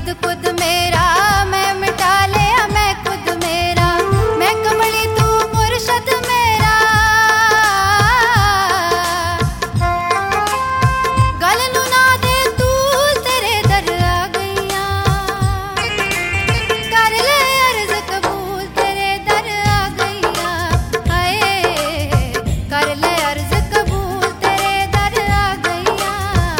खुद मेरा मैं मिटा लिया मैं खुद मेरा मैं कमली तू मुर्शद मेरा गल नू ना दे तू तेरे दर आ गईया कर ले अर्ज कबूल तेरे दर आ गईया हाय कर ले अर्ज कबूल तेरे दर आ गईया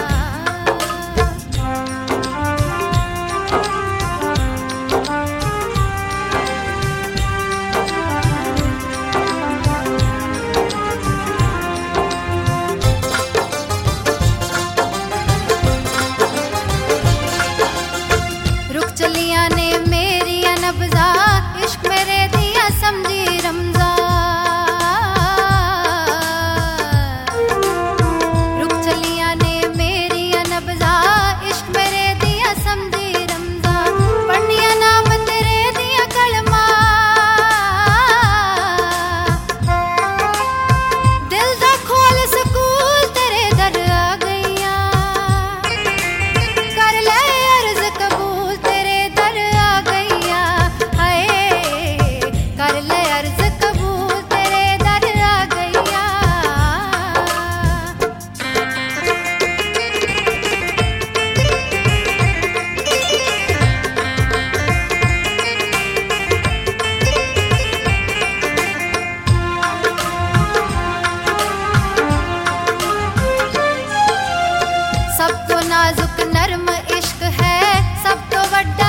रुक चलिया ने मेरिया नब्जा इश्क मेरे दिया समझी रमजा रुक चलिया ने मेरिया नब्जा इश्क मेरे दिया समझी रमजा पढ़निया नाम तेरे दिया कलमा दिल दा खोल सकूल तेरे दर आ गईया कर ले अर्ज कबूल तेरे दर आ गईया हाय कर ले अर्ज कबूल तेरे दर आ गईया सब तो नाजुक नरम इश्क है सब तो वड्डा